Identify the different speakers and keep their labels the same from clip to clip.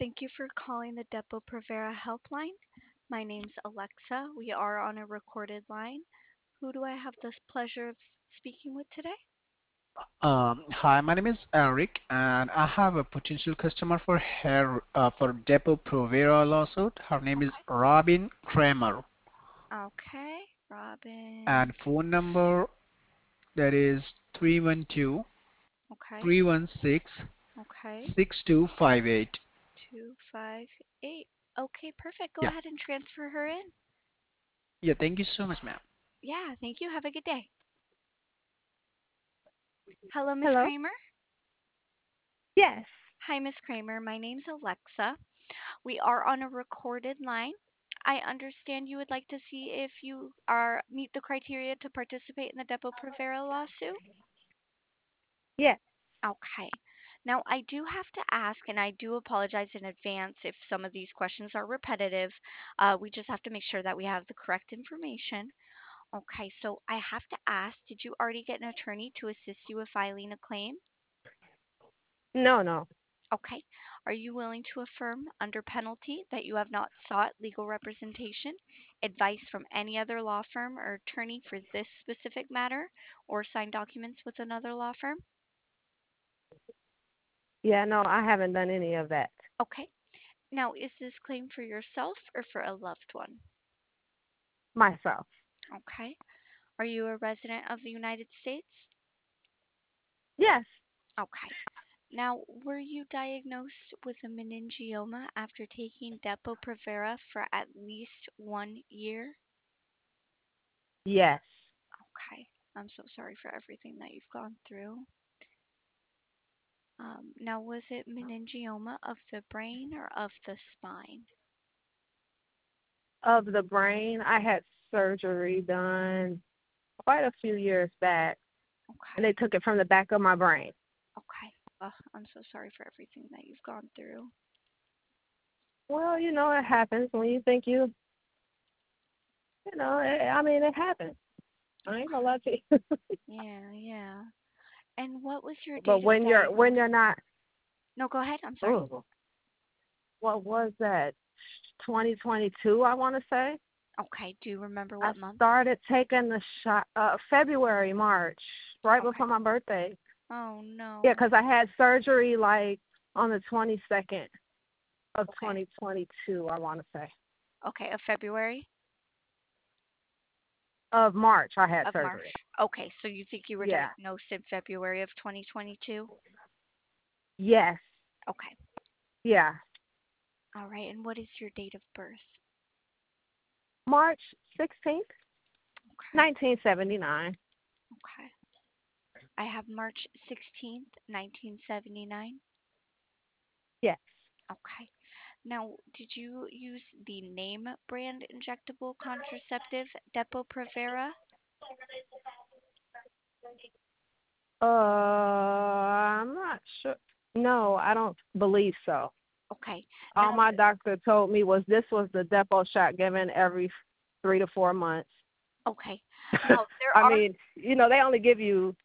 Speaker 1: Thank you for calling the Depo-Provera helpline. My name's Alexa. We are on a recorded line. Who do I have the pleasure of speaking with today?
Speaker 2: Hi, my name is Eric, and I have a potential customer for her for Depo Provera lawsuit. Her name is
Speaker 1: Okay.
Speaker 2: Robin Kramer,
Speaker 1: Okay, Robin.
Speaker 2: and phone number that is 312
Speaker 1: Okay,
Speaker 2: 316
Speaker 1: okay.
Speaker 2: 6258.
Speaker 1: 258. Okay, perfect. Go
Speaker 2: Yeah,
Speaker 1: ahead and transfer her in.
Speaker 2: yeah. Thank you so much, ma'am.
Speaker 1: Yeah, thank you. Have a good day. Hello, Miss
Speaker 3: Hello?
Speaker 1: Kramer.
Speaker 3: Yes.
Speaker 1: Hi, Miss Kramer. My name's Alexa. We are on a recorded line. I understand you would like to see if you are meet the criteria to participate in the Depo-Provera lawsuit.
Speaker 3: Yes.
Speaker 1: Okay. Now, I do have to ask, and I do apologize in advance if some of these questions are repetitive. We just have to make sure that we have the correct information. Okay, so I have to ask, did you already get an attorney to assist you with filing a claim?
Speaker 3: No, no.
Speaker 1: Okay. Are you willing to affirm under penalty that you have not sought legal representation, advice from any other law firm or attorney for this specific matter, or signed documents with another law firm?
Speaker 3: Yeah, no, I haven't done any of that.
Speaker 1: Okay. Now, is this claim for yourself or for a loved one?
Speaker 3: Myself.
Speaker 1: Okay. Are you a resident of the United States?
Speaker 3: Yes.
Speaker 1: Okay. Now, were you diagnosed with a meningioma after taking Depo-Provera for at least 1 year?
Speaker 3: Yes.
Speaker 1: Okay. I'm so sorry for everything that you've gone through. Now, was it meningioma of the brain or of the spine?
Speaker 3: Of the brain, I had surgery done quite a few years back, and
Speaker 1: Okay.
Speaker 3: they took it from the back of my brain.
Speaker 1: Okay. I'm so sorry for everything that you've gone through.
Speaker 3: Well, it happens when you think I mean, it happens. I ain't gonna lie to you.
Speaker 1: Yeah, yeah. And what was your
Speaker 3: But
Speaker 1: date of
Speaker 3: when you're
Speaker 1: diagnosis?
Speaker 3: not,
Speaker 1: No, go ahead. I'm sorry.
Speaker 3: oh, what was that? 2022, I want to say.
Speaker 1: Okay. Do you remember
Speaker 3: I
Speaker 1: what month?
Speaker 3: started taking the shot February, March, right
Speaker 1: Okay.
Speaker 3: before my birthday.
Speaker 1: Oh,
Speaker 3: Yeah,
Speaker 1: no.
Speaker 3: 'cause I had surgery like on the 22nd of
Speaker 1: Okay.
Speaker 3: 2022, I want to say.
Speaker 1: Okay. Of February?
Speaker 3: Of March, I had
Speaker 1: Of March.
Speaker 3: surgery.
Speaker 1: Okay. So you think you were
Speaker 3: Yeah.
Speaker 1: diagnosed in February of 2022?
Speaker 3: Yes.
Speaker 1: Okay.
Speaker 3: Yeah.
Speaker 1: All right. And what is your date of birth?
Speaker 3: March 16th,
Speaker 1: Okay.
Speaker 3: 1979.
Speaker 1: Okay. I have March 16th, 1979.
Speaker 3: Yes.
Speaker 1: Okay. Now, did you use the name brand injectable contraceptive Depo-Provera?
Speaker 3: I'm not sure. No, I don't believe so.
Speaker 1: Okay.
Speaker 3: All
Speaker 1: Now,
Speaker 3: my doctor told me was this was the depot shot given every 3 to 4 months.
Speaker 1: okay. Now, there
Speaker 3: I
Speaker 1: are
Speaker 3: mean, they only give you.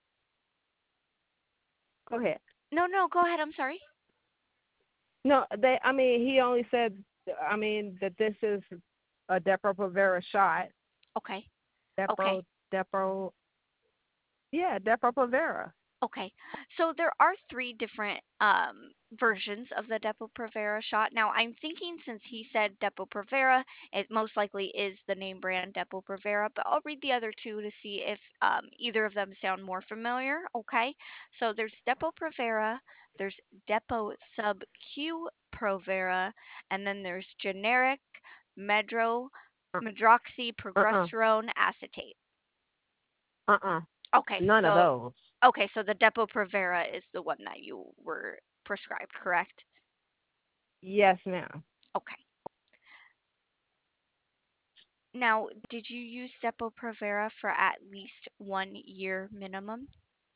Speaker 3: Go ahead.
Speaker 1: no, no, go ahead. I'm sorry.
Speaker 3: No, they. I mean, he only said. I mean that this is a Depo-Provera shot.
Speaker 1: Okay. Okay.
Speaker 3: Depo, Depo. Yeah, Depo-Provera.
Speaker 1: Okay. So there are three different versions of the Depo-Provera shot. Now, I'm thinking since he said Depo-Provera, it most likely is the name brand Depo-Provera, but I'll read the other two to see if either of them sound more familiar. Okay. So there's Depo-Provera, there's Depo Sub Q Provera, and then there's generic Medro
Speaker 3: Uh. Uh.
Speaker 1: medroxyprogesterone acetate.
Speaker 3: Uh.
Speaker 1: Okay,
Speaker 3: None of
Speaker 1: so
Speaker 3: those.
Speaker 1: the Depo-Provera is the one that you were prescribed, correct?
Speaker 3: Yes, ma'am.
Speaker 1: Okay. Now, did you use Depo-Provera for at least 1 year minimum?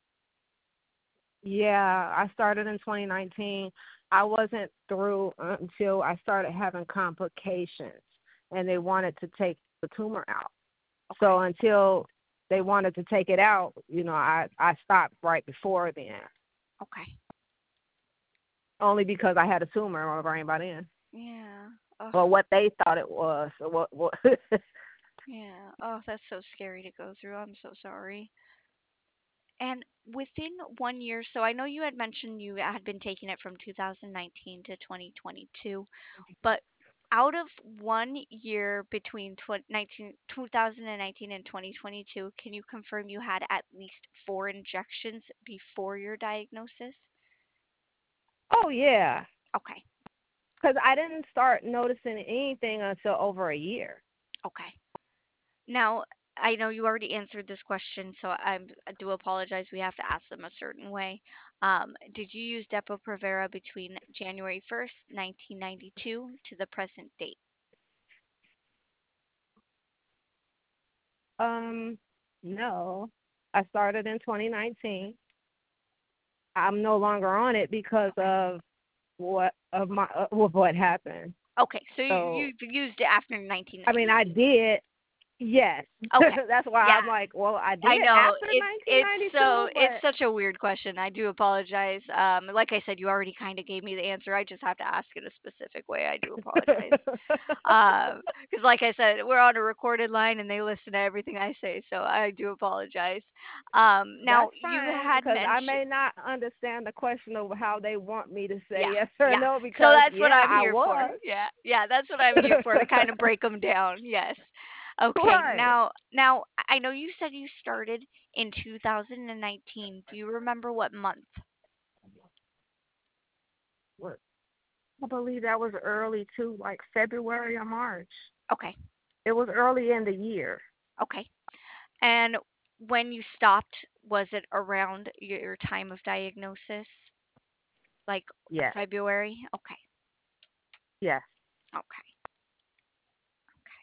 Speaker 3: Yeah, I started in 2019. I wasn't through until I started having complications, and they wanted to take the tumor out. So
Speaker 1: Okay.
Speaker 3: until they wanted to take it out, I stopped right before then.
Speaker 1: Okay.
Speaker 3: only because I had a tumor in my brain by then,
Speaker 1: Yeah. Oh,
Speaker 3: or what they thought it was, or what.
Speaker 1: yeah. Oh, that's so scary to go through. I'm so sorry. And within 1 year, so I know you had mentioned you had been taking it from 2019 to 2022, but out of 1 year between 2019 and 2022, can you confirm you had at least 4 injections before your diagnosis?
Speaker 3: Oh yeah,
Speaker 1: Okay,
Speaker 3: because I didn't start noticing anything until over a year.
Speaker 1: okay. Now, I know you already answered this question, so I do apologize. We have to ask them a certain way. Did you use Depo-Provera between January 1st, 1992 to the present date?
Speaker 3: Um, no, I started in 2019. I'm no longer on it because
Speaker 1: Okay.
Speaker 3: of what happened.
Speaker 1: Okay, so
Speaker 3: So
Speaker 1: you've used it after
Speaker 3: I mean, I
Speaker 1: 1992.
Speaker 3: did. Yes,
Speaker 1: Okay.
Speaker 3: that's why
Speaker 1: Yeah,
Speaker 3: I'm like, well, I did
Speaker 1: I know
Speaker 3: after
Speaker 1: it's so
Speaker 3: 1992,
Speaker 1: it's
Speaker 3: but
Speaker 1: such a weird question. I do apologize. Like I said, you already kind of gave me the answer. I just have to ask it a specific way. I do apologize. Because like I said, we're on a recorded line and they listen to everything I say, so I do apologize. Now
Speaker 3: that's
Speaker 1: you
Speaker 3: fine
Speaker 1: had
Speaker 3: because I
Speaker 1: mentioned,
Speaker 3: may not understand the question of how they want me to say
Speaker 1: yeah,
Speaker 3: yes or
Speaker 1: yeah.
Speaker 3: no
Speaker 1: So
Speaker 3: because
Speaker 1: that's what
Speaker 3: yeah,
Speaker 1: I'm
Speaker 3: I
Speaker 1: here for.
Speaker 3: was.
Speaker 1: Yeah, yeah, that's what I'm here for to kind of break them down. Yes. Okay.
Speaker 3: Right.
Speaker 1: Now I know you said you started in 2019. Do you remember what month?
Speaker 3: What? I believe that was early too, like February or March.
Speaker 1: Okay.
Speaker 3: It was early in the year.
Speaker 1: Okay. And when you stopped, was it around your time of diagnosis, like
Speaker 3: Yes.
Speaker 1: February? Okay.
Speaker 3: Yes.
Speaker 1: Okay. Okay.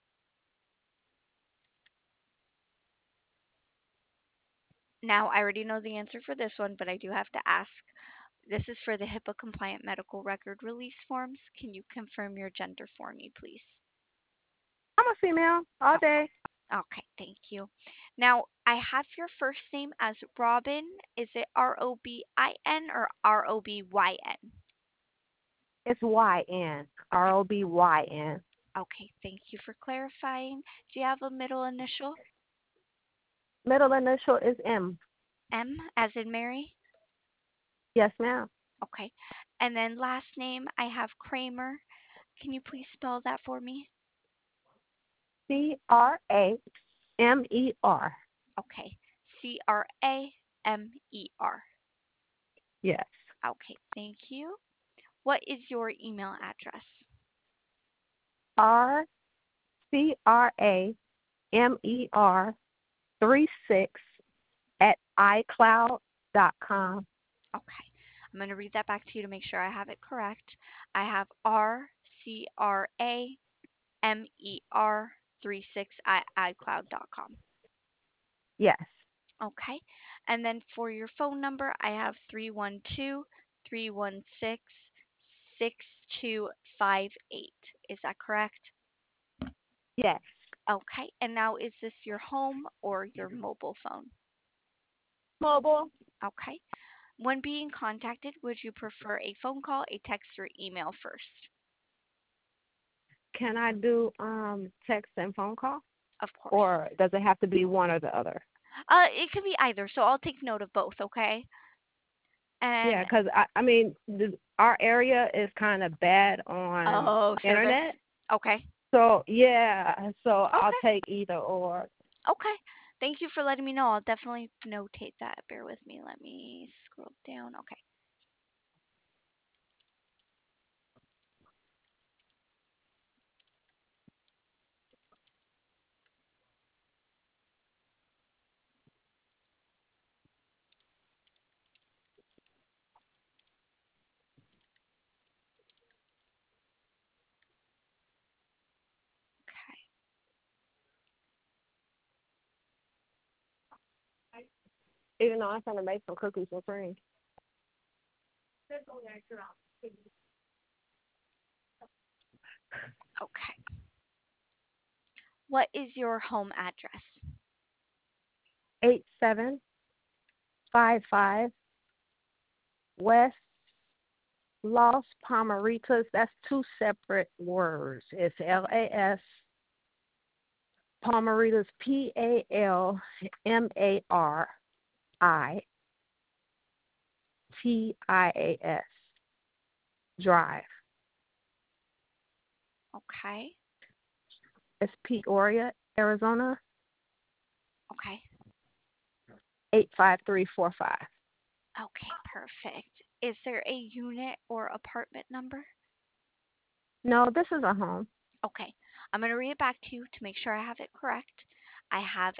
Speaker 1: Now, I already know the answer for this one, but I do have to ask. This is for the HIPAA compliant medical record release forms. Can you confirm your gender for me, please?
Speaker 3: I'm a female all day.
Speaker 1: Okay. Okay, thank you. Now, I have your first name as Robin. Is it Robin or Robyn?
Speaker 3: It's YN. ROBYN.
Speaker 1: Okay, thank you for clarifying. Do you have a middle initial?
Speaker 3: Middle initial is M.
Speaker 1: M as in Mary?
Speaker 3: Yes, ma'am.
Speaker 1: Okay. And then last name, I have Kramer. Can you please spell that for me?
Speaker 3: CRAMER.
Speaker 1: Okay. Cramer.
Speaker 3: Yes.
Speaker 1: Okay, thank you. What is your email address?
Speaker 3: RCRAMER36 at iCloud.com.
Speaker 1: Okay. I'm going to read that back to you to make sure I have it correct. I have RCRAMER36 at iCloud.com.
Speaker 3: Yes.
Speaker 1: Okay. And then for your phone number, I have 312-316-6258. Is that correct?
Speaker 3: Yes.
Speaker 1: Okay. And now is this your home or your mobile phone?
Speaker 3: Mobile.
Speaker 1: Okay. When being contacted, would you prefer a phone call, a text, or email first?
Speaker 3: Can I do text and phone call?
Speaker 1: Of course.
Speaker 3: Or does it have to be one or the other?
Speaker 1: It can be either, so I'll take note of both, okay?
Speaker 3: Yeah,
Speaker 1: And
Speaker 3: because I mean, our area is kind of bad on
Speaker 1: oh, service.
Speaker 3: internet.
Speaker 1: Okay.
Speaker 3: So yeah, so I'll
Speaker 1: Okay.
Speaker 3: take either or.
Speaker 1: Okay. Thank you for letting me know. I'll definitely notate that. Bear with me. Let me scroll down. Okay. Okay.
Speaker 3: Even though I'm gonna make some cookies and cream.
Speaker 1: Okay. What is your home address?
Speaker 3: 8755 West Las Palmeritas, that's two separate words. It's
Speaker 1: Okay.
Speaker 3: LAS Palmeritas, PALMARITIAS Drive.
Speaker 1: Okay.
Speaker 3: It's Peoria, Arizona,
Speaker 1: Okay.
Speaker 3: 85345.
Speaker 1: Okay, perfect. Is there a unit or apartment number?
Speaker 3: No, this is a home.
Speaker 1: Okay. I'm going to read it back to you to make sure I have it correct. I have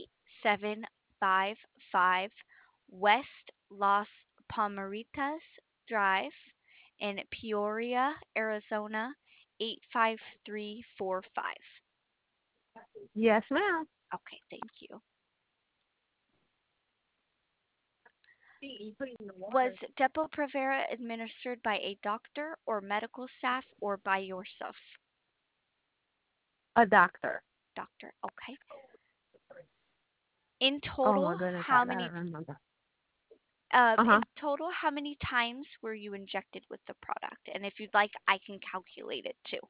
Speaker 1: 8755 West Las Palmeritas Drive in Peoria, Arizona, 85345.
Speaker 3: Yes, ma'am.
Speaker 1: Okay, thank you. Was Depo-Provera administered by a doctor or medical staff or by yourself?
Speaker 3: A doctor.
Speaker 1: Doctor, okay. In
Speaker 3: Oh my
Speaker 1: total,
Speaker 3: goodness, I
Speaker 1: how
Speaker 3: gotta
Speaker 1: many
Speaker 3: remember.
Speaker 1: in
Speaker 3: Uh-huh.
Speaker 1: total, how many times were you injected with the product? And if you'd like, I can calculate it too.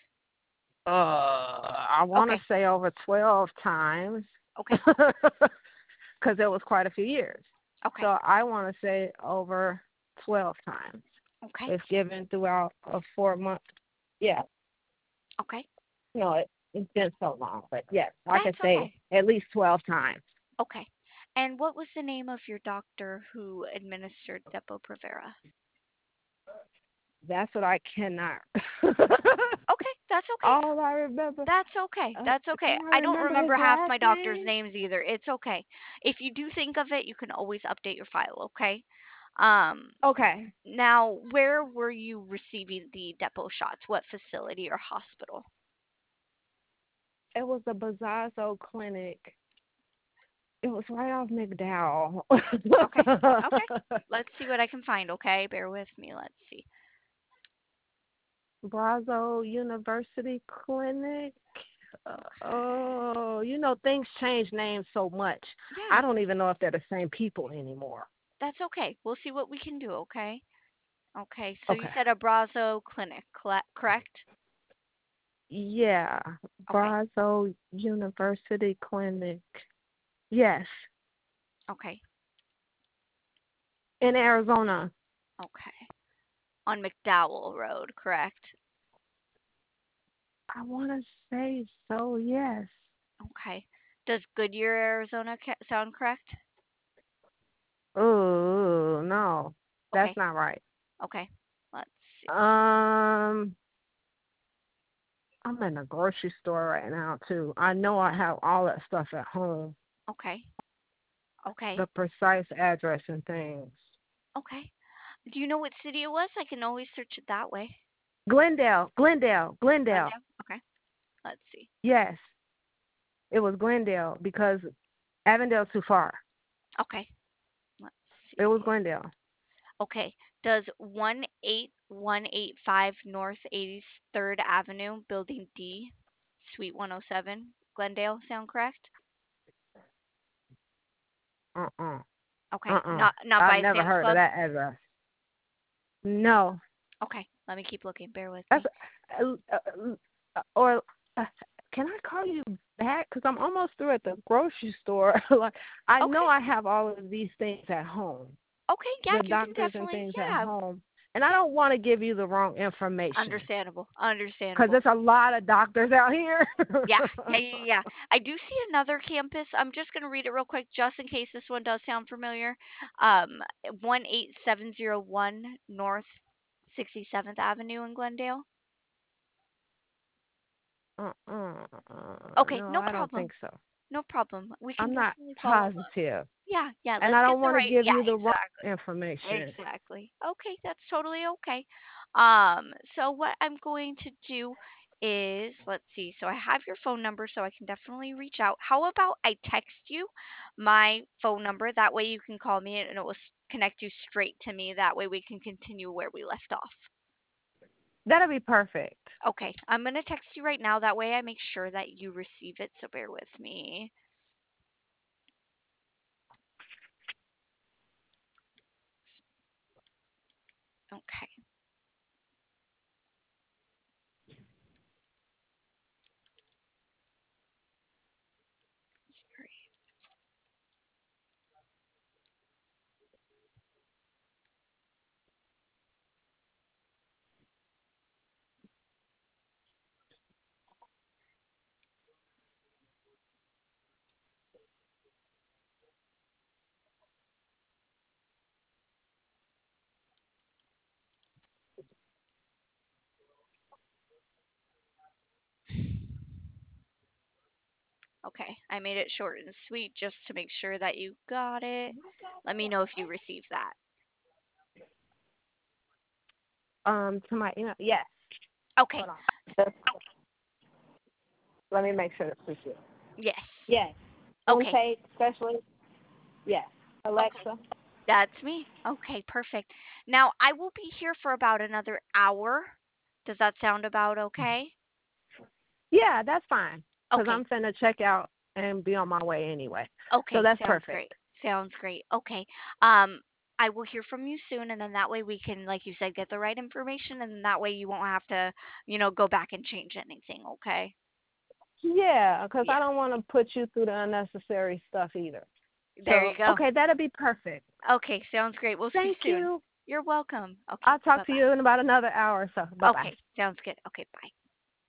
Speaker 3: I want to
Speaker 1: Okay,
Speaker 3: say over 12 times
Speaker 1: okay,
Speaker 3: because it was quite a few years.
Speaker 1: okay,
Speaker 3: So I want to say over 12 times.
Speaker 1: okay,
Speaker 3: If given throughout a 4 month. Yeah.
Speaker 1: okay.
Speaker 3: No, it's been so long. But yes, I could
Speaker 1: That's
Speaker 3: say
Speaker 1: okay.
Speaker 3: at least 12 times.
Speaker 1: Okay. And what was the name of your doctor who administered Depo-Provera?
Speaker 3: That's what I cannot.
Speaker 1: Okay, that's okay.
Speaker 3: All I remember.
Speaker 1: That's okay. That's okay.
Speaker 3: Can I
Speaker 1: I don't
Speaker 3: remember his
Speaker 1: remember half
Speaker 3: last
Speaker 1: my doctor's
Speaker 3: name?
Speaker 1: names either. It's okay. If you do think of it, you can always update your file, okay? Um,
Speaker 3: Okay.
Speaker 1: Now, where were you receiving the depot shots? What facility or hospital?
Speaker 3: It was the Bazazo Clinic. It was right off McDowell.
Speaker 1: Okay. Okay. Let's see what I can find, okay? Bear with me. Let's see.
Speaker 3: Brazo University Clinic.
Speaker 1: Okay.
Speaker 3: Things change names so much.
Speaker 1: Yeah,
Speaker 3: I don't even know if they're the same people anymore.
Speaker 1: that's okay. We'll see what we can do, okay? Okay. So you
Speaker 3: Okay.
Speaker 1: said Abrazo Clinic, correct?
Speaker 3: Yeah.
Speaker 1: Okay.
Speaker 3: Brazo University Clinic. Yes.
Speaker 1: Okay.
Speaker 3: In Arizona.
Speaker 1: Okay. On McDowell Road, correct?
Speaker 3: I want to say so, yes.
Speaker 1: Okay. Does Goodyear, Arizona sound correct?
Speaker 3: Oh, no. That's
Speaker 1: Okay.
Speaker 3: not right.
Speaker 1: Okay. Let's see.
Speaker 3: Um, I'm in a grocery store right now, too. I know I have all that stuff at home,
Speaker 1: Okay. Okay.
Speaker 3: the precise address and things.
Speaker 1: Okay. Do you know what city it was? I can always search it that way.
Speaker 3: Glendale, Glendale, Glendale.
Speaker 1: Glendale? Okay. Let's see.
Speaker 3: Yes, it was Glendale because Avondale's too far.
Speaker 1: Okay. Let's
Speaker 3: It was
Speaker 1: see.
Speaker 3: Glendale.
Speaker 1: Okay. Does 18185 North 83rd Avenue, Building D, Suite 107, Glendale sound correct?
Speaker 3: Uh-uh.
Speaker 1: Okay.
Speaker 3: Uh-uh.
Speaker 1: Not
Speaker 3: I've
Speaker 1: by
Speaker 3: never
Speaker 1: Sam's
Speaker 3: heard of
Speaker 1: Club?
Speaker 3: that address. No.
Speaker 1: Okay. Let me keep looking. Bear with
Speaker 3: That's
Speaker 1: me.
Speaker 3: or can I call you back? Because I'm almost through at the grocery store. Like I know
Speaker 1: Okay.
Speaker 3: I have all of these things at home,
Speaker 1: Okay. Yeah,
Speaker 3: the
Speaker 1: you can
Speaker 3: doctors and
Speaker 1: definitely.
Speaker 3: things at
Speaker 1: Yeah.
Speaker 3: home, and I don't want to give you the wrong information
Speaker 1: Understandable.
Speaker 3: because
Speaker 1: Understandable.
Speaker 3: there's a lot of doctors out here.
Speaker 1: Yeah, yeah, yeah, yeah. I do see another campus. I'm just going to read it real quick just in case this one does sound familiar. Um, 18701 North 67th Avenue in Glendale. Okay,
Speaker 3: No,
Speaker 1: no
Speaker 3: I don't
Speaker 1: problem.
Speaker 3: think so.
Speaker 1: No problem. We can
Speaker 3: I'm not
Speaker 1: definitely follow up.
Speaker 3: positive,
Speaker 1: Yeah, yeah,
Speaker 3: and
Speaker 1: let's
Speaker 3: I
Speaker 1: get
Speaker 3: don't
Speaker 1: the
Speaker 3: want to
Speaker 1: right.
Speaker 3: give
Speaker 1: Yeah,
Speaker 3: you the wrong
Speaker 1: exactly.
Speaker 3: information.
Speaker 1: Exactly. Okay, that's totally okay. So what I'm going to do is, let's see. So I have your phone number, so I can definitely reach out. How about I text you my phone number? That way you can call me and it will connect you straight to me. That way we can continue where we left off.
Speaker 3: That'll be perfect.
Speaker 1: Okay, I'm gonna text you right now. That way I make sure that you receive it. So bear with me. Okay. Okay, I made it short and sweet just to make sure that you got it. Let me know if you received that.
Speaker 3: To my email. Yes.
Speaker 1: Okay.
Speaker 3: Hold on. Just, let me make sure this is it.
Speaker 1: Yes.
Speaker 3: Yes.
Speaker 1: Okay.
Speaker 3: Homepage specialist. Yes.
Speaker 1: Okay.
Speaker 3: Alexa.
Speaker 1: That's me. Okay, perfect. Now, I will be here for about another hour. Does that sound about okay?
Speaker 3: Yeah, that's fine. Because
Speaker 1: Okay.
Speaker 3: I'm finna check out and be on my way anyway. So
Speaker 1: Okay,
Speaker 3: that's
Speaker 1: sounds
Speaker 3: perfect.
Speaker 1: great. Sounds great. Okay. Um, I will hear from you soon, and then that way we can, like you said, get the right information, and that way you won't have to, go back and change anything, okay?
Speaker 3: Yeah, because I
Speaker 1: Yeah.
Speaker 3: don't want to put you through the unnecessary stuff either.
Speaker 1: There
Speaker 3: So,
Speaker 1: you go.
Speaker 3: okay, that'll be perfect.
Speaker 1: Okay, sounds great. We'll see you
Speaker 3: Thank
Speaker 1: soon.
Speaker 3: you.
Speaker 1: You're welcome. Okay,
Speaker 3: I'll talk to
Speaker 1: bye-bye.
Speaker 3: you in about another hour or so. Bye bye.
Speaker 1: Okay, sounds good. Okay, bye.